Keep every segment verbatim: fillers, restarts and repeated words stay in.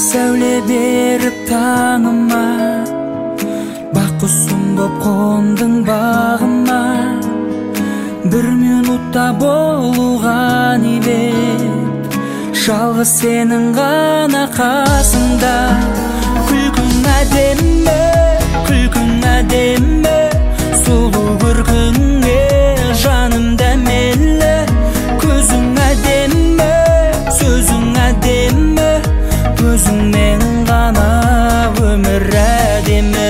сәуле беріп таңыма, бақ құсым боп қондың бағыма. Бір минутта болуға не бет, жалғыз сенің ғана қасыңда. Күлкің әдемі, күлкің әдемі, сұлу көркіңе жаным дәмелі. Көзің әдемі, сөзің әдемі, өзіңмен ғана өмір әдемі.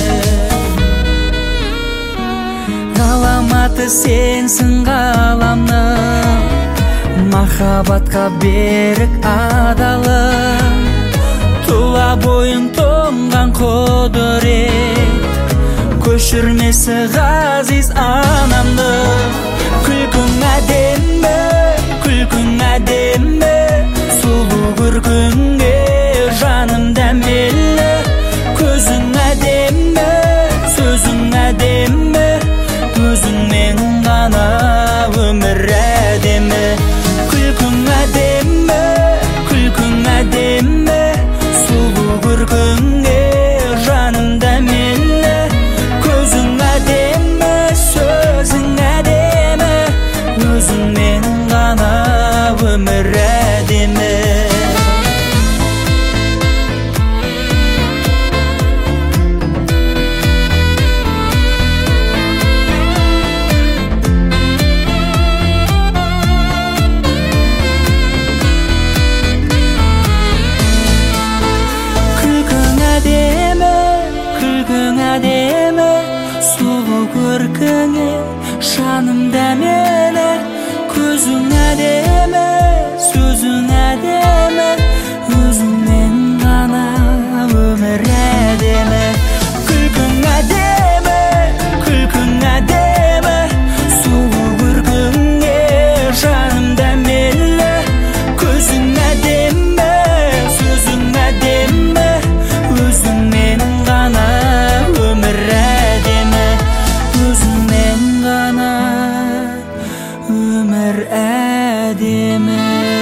Ғаламаты сенсің ғаламның, махаббатқа берік адалым. Тұла бойың тоңған құдырет, көшірмесі ғазиз анамды. Күлкің әдемі, күлкің әдемі, сұлу көркіңе жаным дәмелі. Көзің әдемі, сөзің әдемі, өзіңмен ғана өмір әдемі. Күлкің әдемі, күлкің әдемі, сұлу көркіңе жаным дәмелі. Көзің әдемі, сөзің әдемі, өзіңмен ғана өмір әдемі. Әдемі, сұлу көркіңе жаным дәмелі. Көзің әдемі, сөзің әдемі, өзіңмен ғана өмір әдемі. Күлкің әдемі, күлкің әдемі, сұлу көркіңе жаным дәмелі. Көзің әдемі, сөзің әдемі, өзіңмен ғана өмір әдемі. Өзіңмен ғана өмір әдемі.